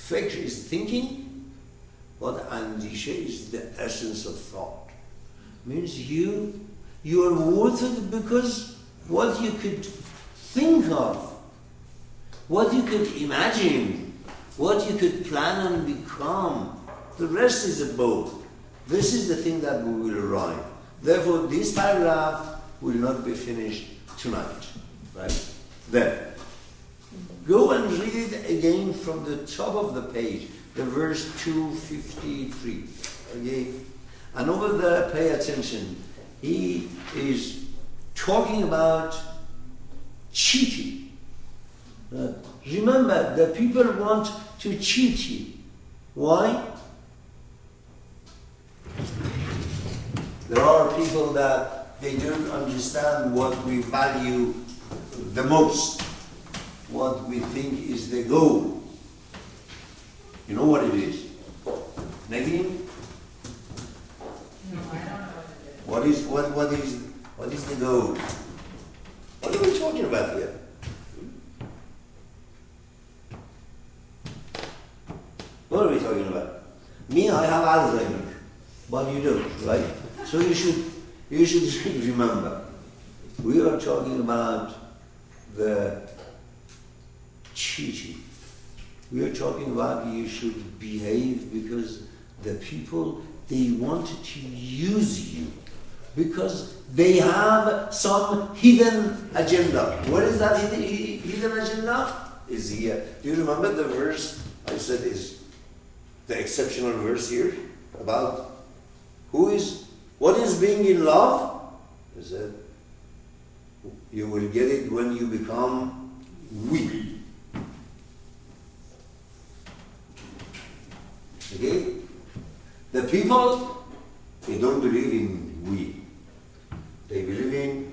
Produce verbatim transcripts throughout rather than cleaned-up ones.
Fikr is thinking, but andisha is the essence of thought. Means you, you are worth it because what you could think of, what you could imagine, what you could plan and become. The rest is a boat. This is the thing that we will arrive. Therefore, this paragraph will not be finished tonight. Right? Then, go and read it again from the top of the page, the verse two fifty-three. Okay? And over there, pay attention. He is talking about cheating. Uh, remember, the people want to cheat you. Why? There are people that they don't understand what we value the most, what we think is the goal. You know what it is? Nagin? No, I don't know what it is. What is what what is what is the goal? What are we talking about here? What are we talking about? Me, I have Alzheimer's, but you don't, right? So you should you should remember. We are talking about the cheating. We are talking about you should behave because the people, they wanted to use you because they have some hidden agenda. What is that hidden, hidden agenda? Is here. Do you remember the verse I said is the exceptional verse here about who is, what is being in love? I said, you will get it when you become weak. Okay? The people, they don't believe in we. They believe in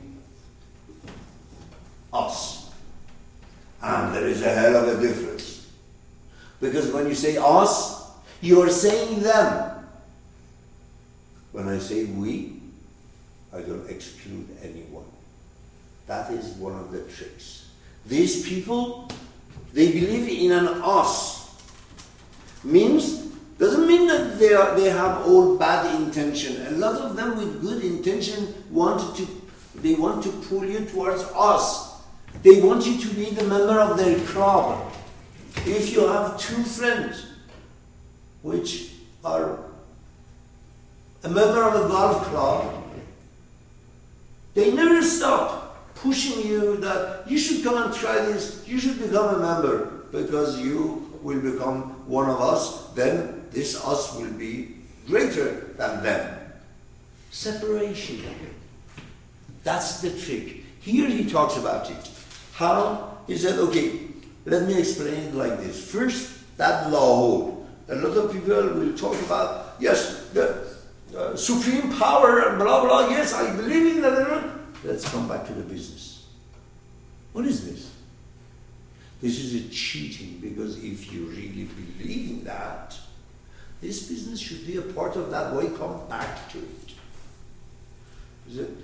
us. And there is a hell of a difference. Because when you say us, you are saying them. When I say we, I don't exclude anyone. That is one of the tricks. These people, they believe in an us. Means, doesn't mean that they are, they have all bad intention. A lot of them with good intention want to, they want to pull you towards us. They want you to be the member of their club. If you have two friends, which are a member of a golf club, they never stop pushing you that you should come and try this, you should become a member, because you will become one of us, then this us will be greater than them. Separation. That's the trick. Here he talks about it. How? He said, okay, let me explain it like this. First, that law hold. A lot of people will talk about, yes, the uh, supreme power and blah, blah, yes, I believe in that. Let's come back to the business. What is this? This is a cheating, because if you really believe in that, this business should be a part of that way. Come back to it. Is it?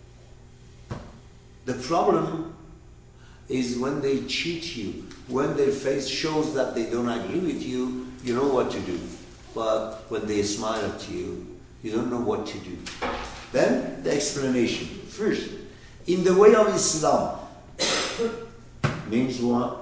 The problem is when they cheat you, when their face shows that they don't agree with you, you know what to do. But when they smile at you, you don't know what to do. Then the explanation. First, in the way of Islam, means what?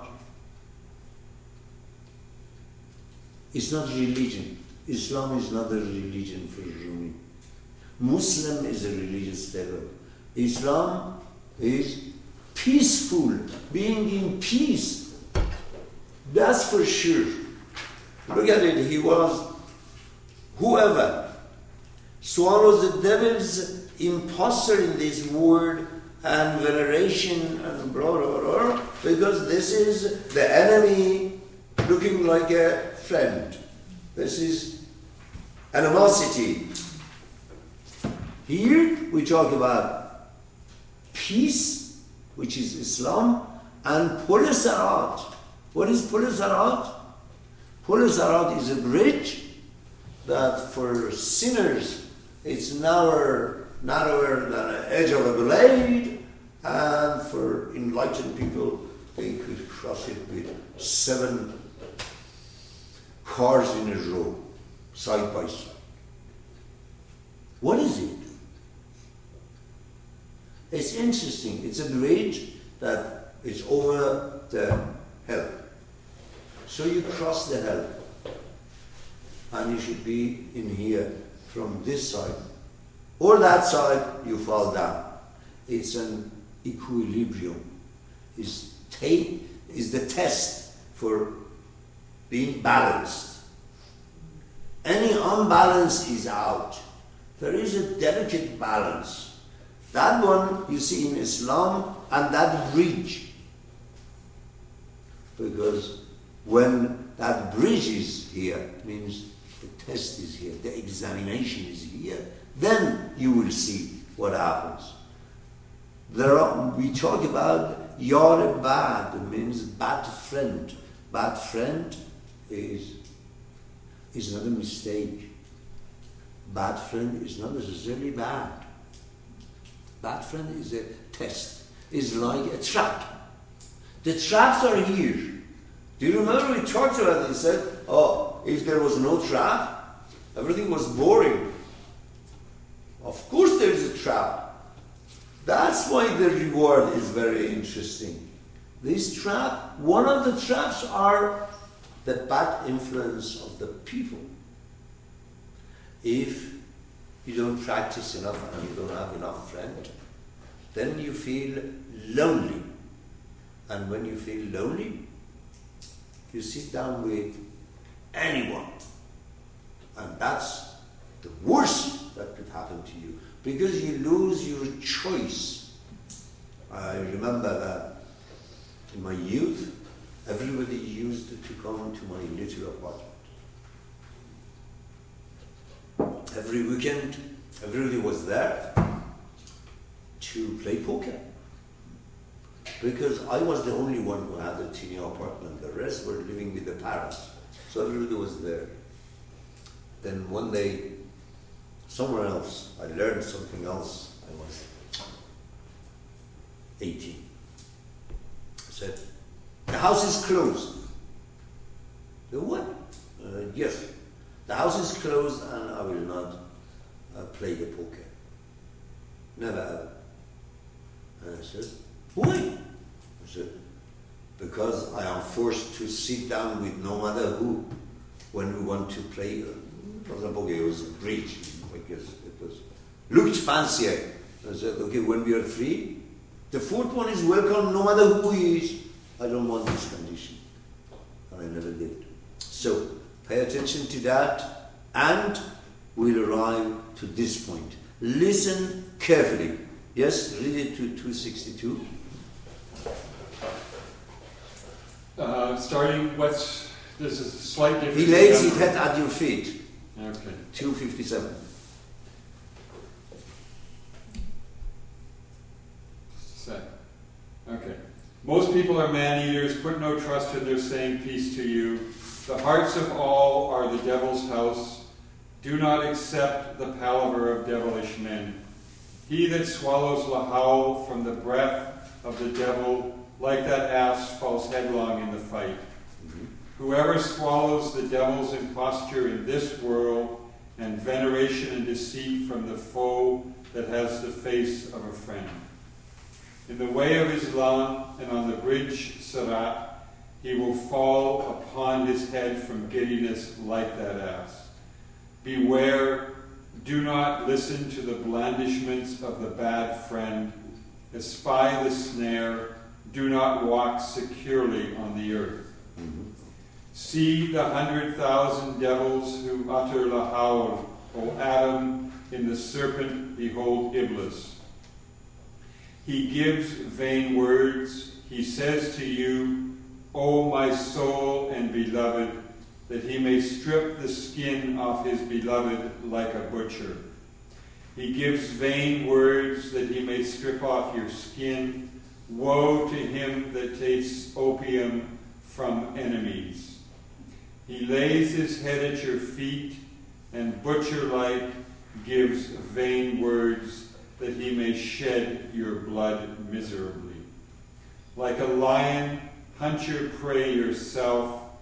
It's not religion. Islam is not a religion for Rumi. Muslim is a religious terror. Islam is peaceful, being in peace. That's for sure. Look at it, he was, whoever swallows the devil's imposter in this word and veneration and blah, blah, blah, because this is the enemy looking like a friend. This is animosity. Here we talk about peace, which is Islam, and Pulasarat. What is Pulasarat? Pulasarat is a bridge that for sinners it's narrower, narrower than an edge of a blade, and for enlightened people they could cross it with seven cars in a row, side by side. What is it? It's interesting. It's a bridge that is over the hill. So you cross the hill, and you should be in here from this side. Or that side, you fall down. It's an equilibrium. It's, ta- is the test for being balanced. Any unbalance is out. There is a delicate balance. That one you see in Islam, and that bridge. Because when that bridge is here, means the test is here, the examination is here, then you will see what happens. There are, we talk about yar bad, means bad friend. Bad friend is, is not a mistake. Bad friend is not necessarily bad. Bad friend is a test. It's like a trap. The traps are here. Do you remember we talked about it? He said, oh, if there was no trap, everything was boring. Of course there is a trap. That's why the reward is very interesting. This trap, one of the traps are the bad influence of the people. If you don't practice enough and you don't have enough friends, then you feel lonely. And when you feel lonely, you sit down with anyone. And that's the worst that could happen to you, because you lose your choice. I remember that in my youth, everybody used to come to my little apartment. Every weekend, everybody was there to play poker. Because I was the only one who had a teeny apartment. The rest were living with the parents. So everybody was there. Then one day, somewhere else, I learned something else. I was eighteen. I said, the house is closed. The what? Uh, yes. The house is closed and I will not uh, play the poker. Never ever. And I said, why? I said, because I am forced to sit down with no matter who when we want to play. For example, it was a bridge, because it was looked fancier. I said, okay, when we are free, the fourth one is welcome no matter who he is. I don't want this condition. And I never did. So, pay attention to that, and we'll arrive to this point. Listen carefully. Yes, read it to two sixty-two. Uh, starting, what's, there's a slight difference. He lays his head at your feet. Okay. two fifty-seven. Just a sec. Okay. Most people are man-eaters. Put no trust in their saying peace to you. The hearts of all are the devil's house. Do not accept the palaver of devilish men. He that swallows Lahau from the breath of the devil, like that ass, falls headlong in the fight. Mm-hmm. Whoever swallows the devil's imposture in this world, and veneration and deceit from the foe that has the face of a friend. In the way of Islam and on the bridge Sirat, he will fall upon his head from giddiness like that ass. Beware, do not listen to the blandishments of the bad friend. Espy the snare, do not walk securely on the earth. Mm-hmm. See the hundred thousand devils who utter Lahaul, O Adam, in the serpent behold Iblis. He gives vain words. He says to you, O my soul and beloved, that he may strip the skin off his beloved like a butcher. He gives vain words that he may strip off your skin. Woe to him that tastes opium from enemies. He lays his head at your feet, and butcher-like gives vain words that he may shed your blood miserably. Like a lion, hunt your prey yourself.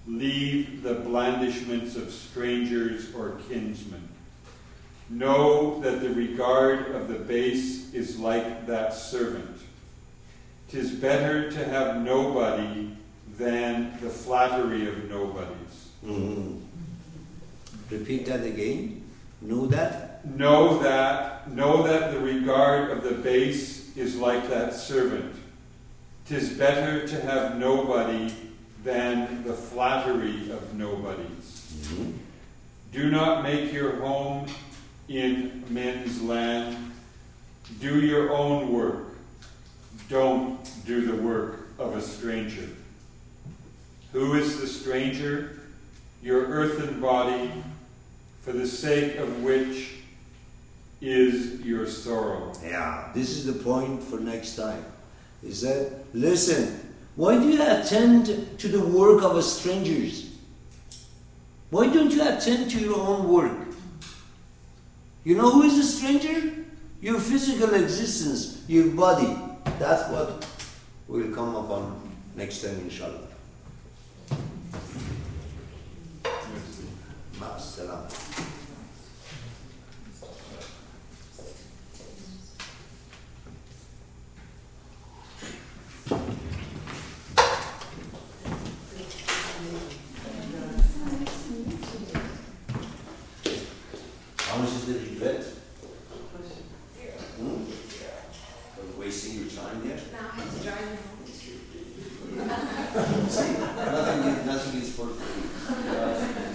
leave the blandishments of strangers or kinsmen. Know that the regard of the base is like that servant. 'Tis better to have nobody than the flattery of nobodies. Mm-hmm. Repeat that again. Know that? Know that, know that the regard of the base is like that servant. 'Tis better to have nobody than the flattery of nobodies. Mm-hmm. Do not make your home in men's land. Do your own work. Don't do the work of a stranger. Who is the stranger? Your earthen body, for the sake of which is your sorrow. Yeah, this is the point for next time. Is that, listen, why do you attend to the work of strangers? Why don't you attend to your own work? You know who is a stranger? Your physical existence, your body. That's what will come upon next time, inshallah. Ma'as-salam. How much is the regret? Hmm? For wasting your time here? Now I have to drive you home. See, nothing is, nothing is for free.